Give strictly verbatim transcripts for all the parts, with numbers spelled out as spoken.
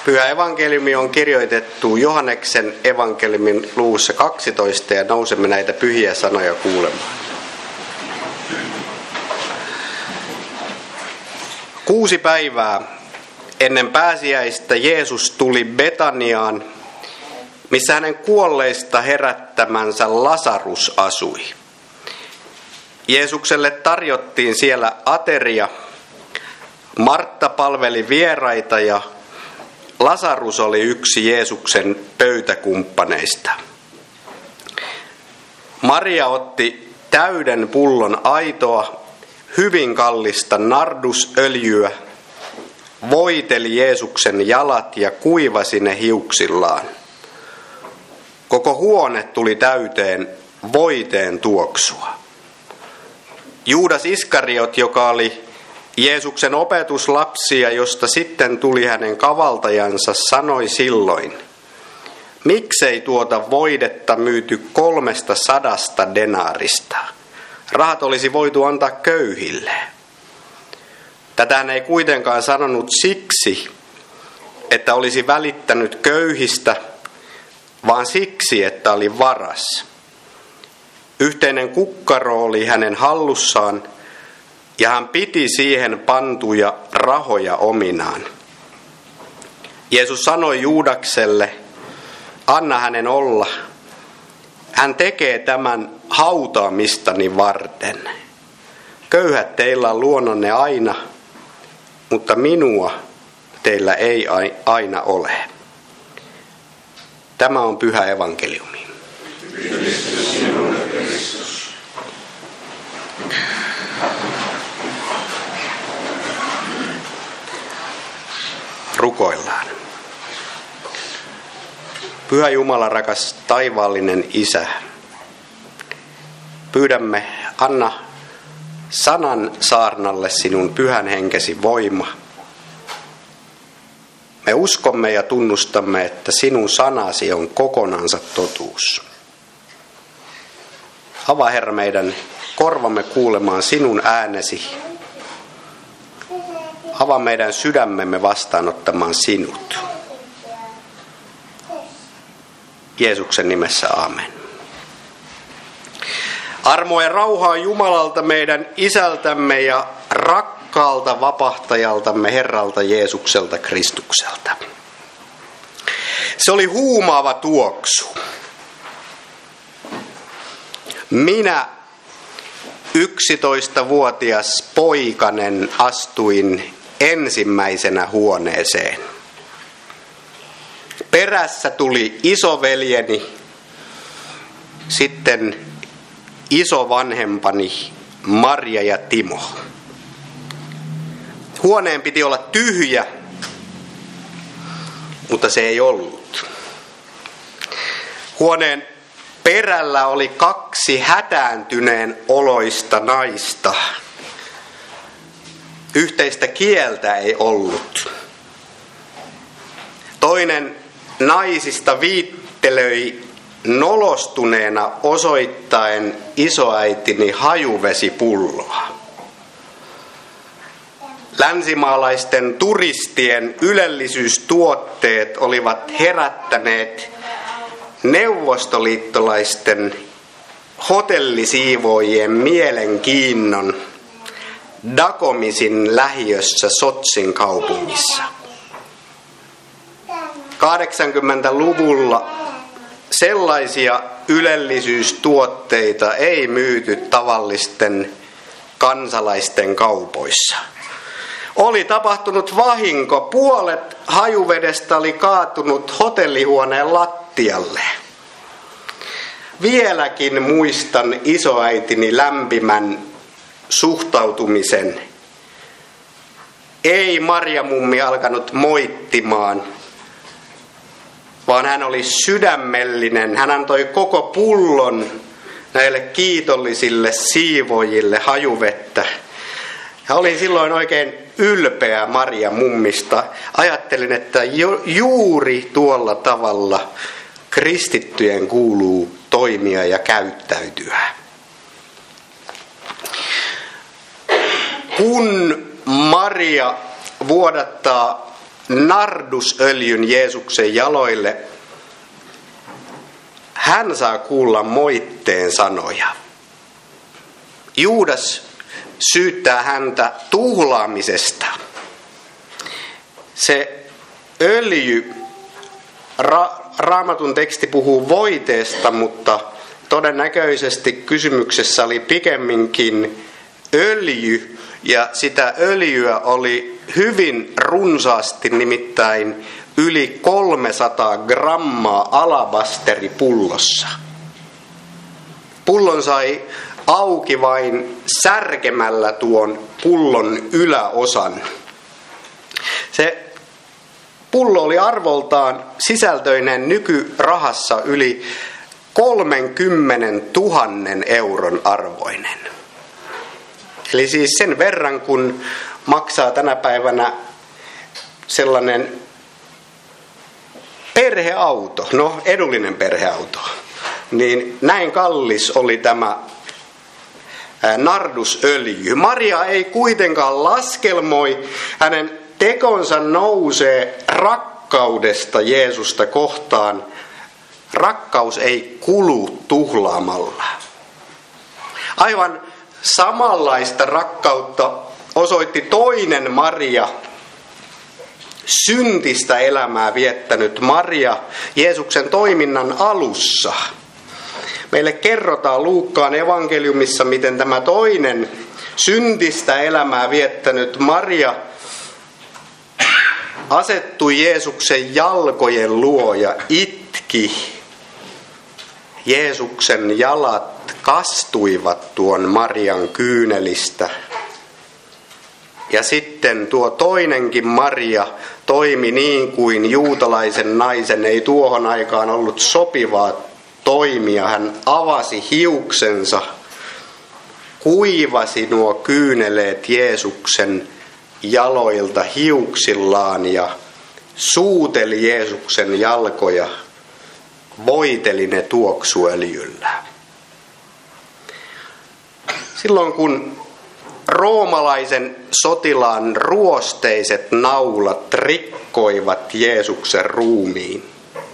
Pyhä evankeliumi on kirjoitettu Johanneksen evankeliumin luvussa kaksitoista ja nousemme näitä pyhiä sanoja kuulemaan. Kuusi päivää ennen pääsiäistä Jeesus tuli Betaniaan, missä hänen kuolleista herättämänsä Lasarus asui. Jeesukselle tarjottiin siellä ateria. Martta palveli vieraita ja Lasarus oli yksi Jeesuksen pöytäkumppaneista. Maria otti täyden pullon aitoa, hyvin kallista nardusöljyä, voiteli Jeesuksen jalat ja kuivasi ne hiuksillaan. Koko huone tuli täyteen voiteen tuoksua. Juudas Iskariot, joka oli Jeesuksen opetuslapsi ja josta sitten tuli hänen kavaltajansa, sanoi silloin: miksei tuota voidetta myyty kolmesta sadasta denaarista? Rahat olisi voitu antaa köyhille. Tätä hän ei kuitenkaan sanonut siksi, että olisi välittänyt köyhistä, vaan siksi, että oli varas. Yhteinen kukkaro oli hänen hallussaan, ja hän piti siihen pantuja rahoja ominaan. Jeesus sanoi Juudakselle: anna hänen olla. Hän tekee tämän hautaamistani varten. Köyhät teillä on luonnonne aina, mutta minua teillä ei aina ole. Tämä on pyhä evankeliumi. Rukoillaan. Pyhä Jumala, rakas taivaallinen Isä, pyydämme, anna sanan saarnalle sinun pyhän henkesi voima. Me uskomme ja tunnustamme, että sinun sanasi on kokonansa totuus. Avaa, Herra, meidän korvamme kuulemaan sinun äänesi. Avaa meidän sydämemme vastaanottamaan sinut. Jeesuksen nimessä, aamen. Armoa ja rauhaa Jumalalta, meidän Isältämme ja rakkaalta vapahtajaltamme Herralta Jeesukselta Kristukselta. Se oli huumaava tuoksu. Minä, yksitoistavuotias poikanen, astuin ensimmäisenä huoneeseen. Perässä tuli isoveljeni, sitten isovanhempani Marja ja Timo. Huoneen piti olla tyhjä, mutta se ei ollut. Huoneen perällä oli kaksi hätääntyneen oloista naista. Yhteistä kieltä ei ollut. Toinen naisista viittelöi nolostuneena osoittaen isoäitini hajuvesipulloa. Länsimaalaisten turistien ylellisyystuotteet olivat herättäneet neuvostoliittolaisten hotellisiivoojien mielenkiinnon Dakomisin lähiössä Sotsin kaupungissa. kahdeksankymmentäluvulla sellaisia ylellisyystuotteita ei myyty tavallisten kansalaisten kaupoissa. Oli tapahtunut vahinko. Puolet hajuvedestä oli kaatunut hotellihuoneen lattialle. Vieläkin muistan isoäitini lämpimän suhtautumisen. Ei Marja-mummi alkanut moittimaan, vaan hän oli sydämellinen. Hän antoi koko pullon näille kiitollisille siivoojille hajuvettä. Ja olin silloin oikein ylpeä Marja-mummista. Ajattelin, että ju- juuri tuolla tavalla kristittyjen kuuluu toimia ja käyttäytyä. Kun Maria vuodattaa nardusöljyn Jeesuksen jaloille, hän saa kuulla moitteen sanoja. Juudas syyttää häntä tuhlaamisesta. Se öljy, ra, Raamatun teksti puhuu voiteesta, mutta todennäköisesti kysymyksessä oli pikemminkin öljy, ja sitä öljyä oli hyvin runsaasti, nimittäin yli kolmesataa grammaa alabasteripullossa. Pullon sai auki vain särkemällä tuon pullon yläosan. Se pullo oli arvoltaan sisältöinen nykyrahassa yli kolmekymmentätuhatta euron arvoinen. Eli siis sen verran, kun maksaa tänä päivänä sellainen perheauto, no edullinen perheauto, niin näin kallis oli tämä nardusöljy. Maria ei kuitenkaan laskelmoi, hänen tekonsa nousee rakkaudesta Jeesusta kohtaan. Rakkaus ei kulu tuhlaamalla. Aivan samanlaista rakkautta osoitti toinen Maria, syntistä elämää viettänyt Maria Jeesuksen toiminnan alussa. Meille kerrotaan Luukkaan evankeliumissa, miten tämä toinen syntistä elämää viettänyt Maria asettui Jeesuksen jalkojen luo ja itki. Jeesuksen jalat kastuivat tuon Marian kyynelistä. Ja sitten tuo toinenkin Maria toimi niin kuin juutalaisen naisen ei tuohon aikaan ollut sopivaa toimia. Hän avasi hiuksensa, kuivasi nuo kyyneleet Jeesuksen jaloilta hiuksillaan ja suuteli Jeesuksen jalkoja, voiteli ne tuoksuöljyllä. Silloin kun roomalaisen sotilaan ruosteiset naulat rikkoivat Jeesuksen ruumiin,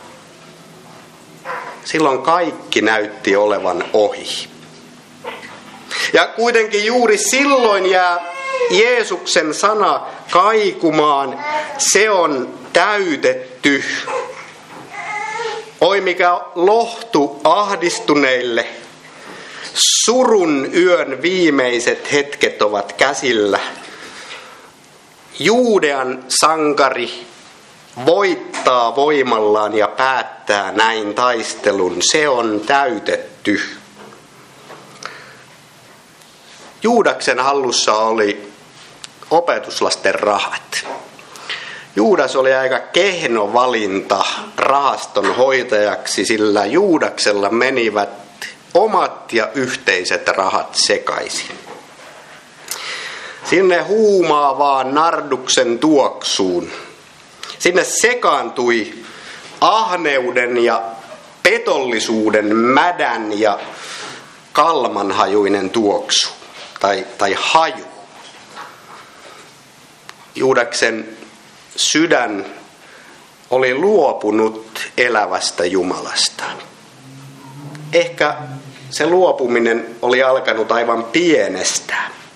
silloin kaikki näytti olevan ohi. Ja kuitenkin juuri silloin jää Jeesuksen sana kaikumaan, se on täytetty. Oi mikä lohtu ahdistuneille, surun yön viimeiset hetket ovat käsillä. Juudean sankari voittaa voimallaan ja päättää näin taistelun, se on täytetty. Juudaksen hallussa oli opetuslasten rahat. Juudas oli aika kehno valinta rahaston hoitajaksi, sillä Juudaksella menivät omat ja yhteiset rahat sekaisin. Sinne huumaavaan narduksen tuoksuun. Sinne sekaantui ahneuden ja petollisuuden mädän ja kalmanhajuinen tuoksu tai, tai haju. Juudaksen sydän oli luopunut elävästä Jumalasta. Ehkä se luopuminen oli alkanut aivan pienestä,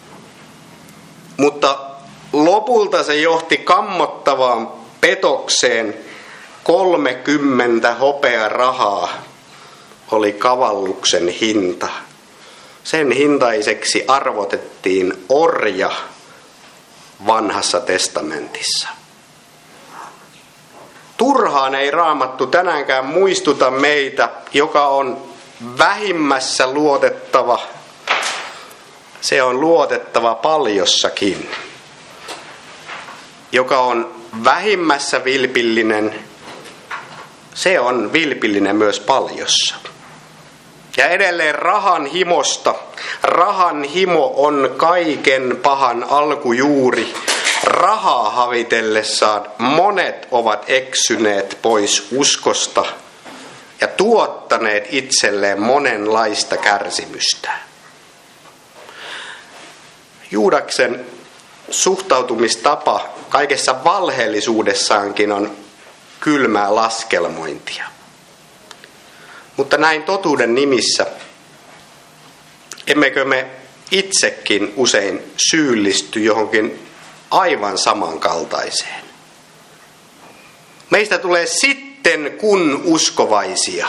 mutta lopulta se johti kammottavaan petokseen. kolmekymmentä hopearahaa oli kavalluksen hinta. Sen hintaiseksi arvotettiin orja Vanhassa testamentissa. Turhaan ei Raamattu tänäänkään muistuta meitä, joka on vähimmässä luotettava. Se on luotettava paljossakin. Joka on vähimmässä vilpillinen, se on vilpillinen myös paljossa. Ja edelleen rahan himosta. Rahan himo on kaiken pahan alkujuuri. Rahaa havitellessaan monet ovat eksyneet pois uskosta ja tuottaneet itselleen monenlaista kärsimystä. Juudaksen suhtautumistapa kaikessa valheellisuudessaankin on kylmää laskelmointia. Mutta näin totuuden nimissä, emmekö me itsekin usein syyllisty johonkin aivan samankaltaiseen? Meistä tulee sitten kun uskovaisia.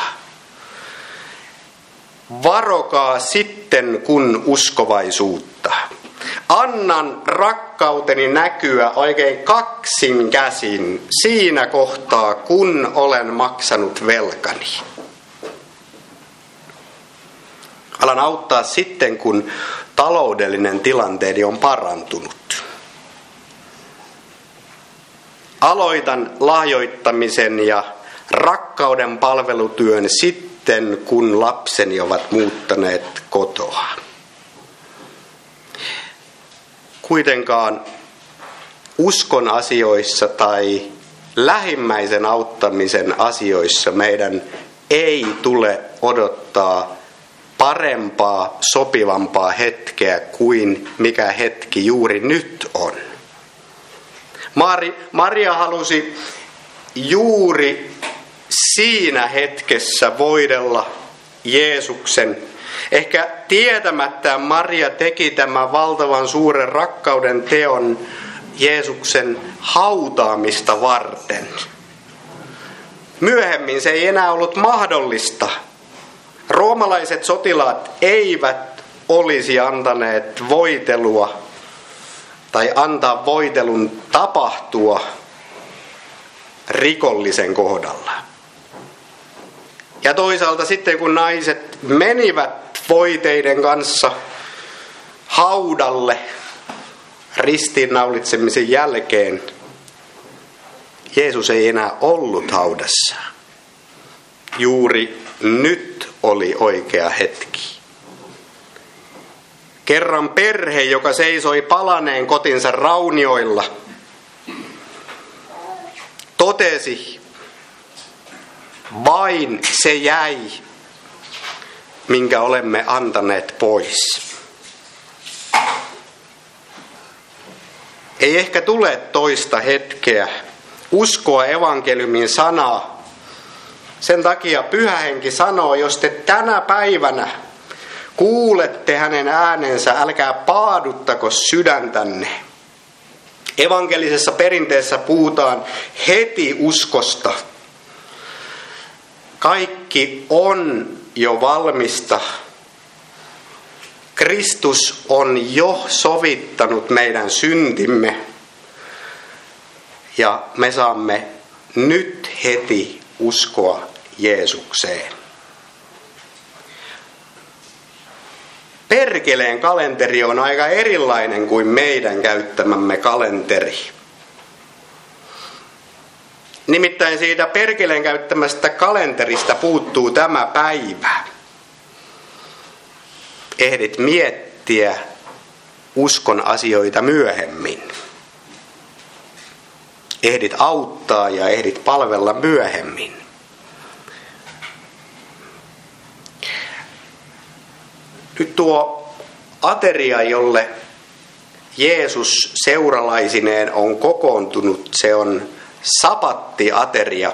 Varokaa sitten kun uskovaisuutta. Annan rakkauteni näkyä oikein kaksin käsin siinä kohtaa, kun olen maksanut velkani. Alan auttaa sitten, kun taloudellinen tilanteeni on parantunut. Aloitan lahjoittamisen ja rakkauden palvelutyön sitten, kun lapseni ovat muuttaneet kotoa. Kuitenkaan uskon asioissa tai lähimmäisen auttamisen asioissa meidän ei tule odottaa parempaa, sopivampaa hetkeä kuin mikä hetki juuri nyt on. Mari, Maria halusi juuri siinä hetkessä voidella Jeesuksen. Ehkä tietämättä Maria teki tämän valtavan suuren rakkauden teon Jeesuksen hautaamista varten. Myöhemmin se ei enää ollut mahdollista. Roomalaiset sotilaat eivät olisi antaneet voitelua tai antaa voitelun tapahtua rikollisen kohdalla. Ja toisaalta sitten kun naiset menivät voiteiden kanssa haudalle ristiinnaulitsemisen jälkeen, Jeesus ei enää ollut haudassa. Juuri nyt oli oikea hetki. Kerran perhe, joka seisoi palaneen kotinsa raunioilla, totesi, vain se jäi, minkä olemme antaneet pois. Ei ehkä tule toista hetkeä uskoa evankeliumin sanaa. Sen takia Pyhä Henki sanoo, jos te tänä päivänä kuulette hänen äänensä, älkää paaduttako sydäntänne. Evankelisessa perinteessä puhutaan heti uskosta. Kaikki on jo valmista. Kristus on jo sovittanut meidän syntimme. Ja me saamme nyt heti uskoa Jeesukseen. Perkeleen kalenteri on aika erilainen kuin meidän käyttämämme kalenteri. Nimittäin siitä perkeleen käyttämästä kalenterista puuttuu tämä päivä. Ehdit miettiä uskon asioita myöhemmin. Ehdit auttaa ja ehdit palvella myöhemmin. Nyt tuo ateria, jolle Jeesus seuralaisineen on kokoontunut, se on sapattiateria.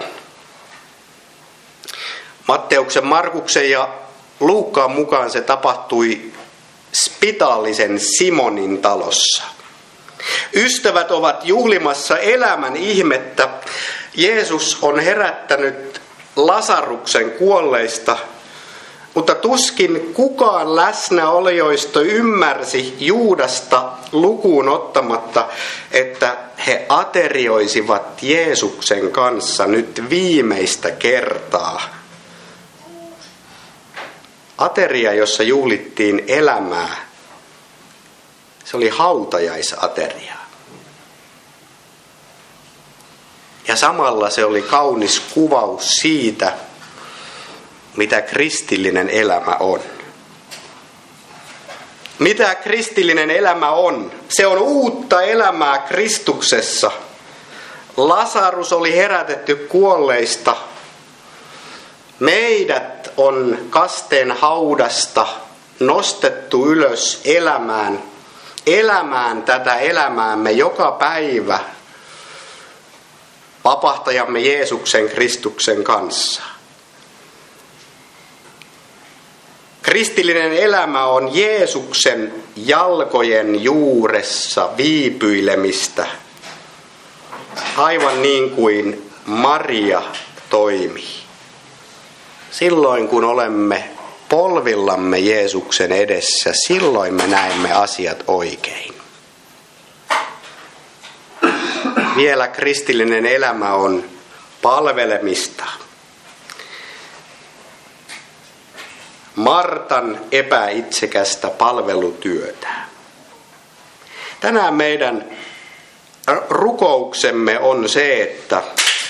Matteuksen, Markuksen ja Luukkaan mukaan se tapahtui Spitaalisen Simonin talossa. Ystävät ovat juhlimassa elämän ihmettä. Jeesus on herättänyt Lasaruksen kuolleista, mutta tuskin kukaan läsnäolijoista ymmärsi Juudasta lukuun ottamatta, että he aterioisivat Jeesuksen kanssa nyt viimeistä kertaa. Ateria, jossa juhlittiin elämää, se oli hautajaisateria. Ja samalla se oli kaunis kuvaus siitä, mitä kristillinen elämä on. Mitä kristillinen elämä on? Se on uutta elämää Kristuksessa. Lasarus oli herätetty kuolleista. Meidät on kasteen haudasta nostettu ylös elämään. elämään tätä elämäämme joka päivä vapahtajamme Jeesuksen Kristuksen kanssa. Kristillinen elämä on Jeesuksen jalkojen juuressa viipyilemistä, aivan niin kuin Maria toimi. Silloin kun olemme polvillamme Jeesuksen edessä, silloin me näemme asiat oikein. Vielä kristillinen elämä on palvelemista. Martan epäitsekästä palvelutyötä. Tänään meidän rukouksemme on se, että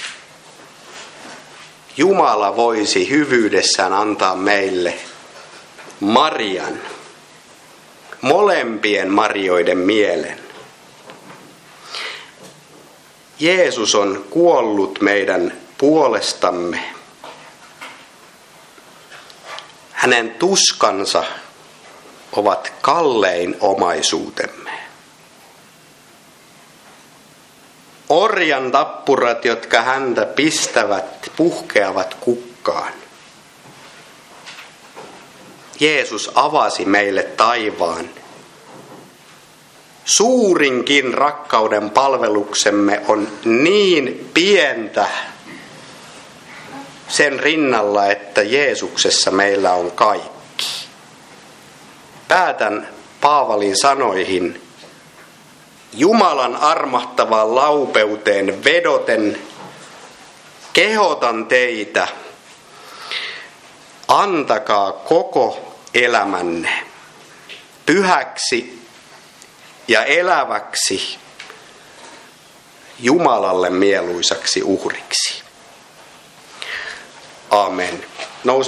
Jumala voisi hyvyydessään antaa meille Marian, molempien Marioiden mielen. Jeesus on kuollut meidän puolestamme. Hänen tuskansa ovat kallein omaisuutemme. Orjan tappurat, jotka häntä pistävät, puhkeavat kukkaan. Jeesus avasi meille taivaan. Suurinkin rakkauden palveluksemme on niin pientä sen rinnalla, että Jeesuksessa meillä on kaikki. Päätän Paavalin sanoihin: Jumalan armahtavaan laupeuteen vedoten kehotan teitä, antakaa koko elämänne pyhäksi ja eläväksi Jumalalle mieluisaksi uhriksi. Aamen. Nouse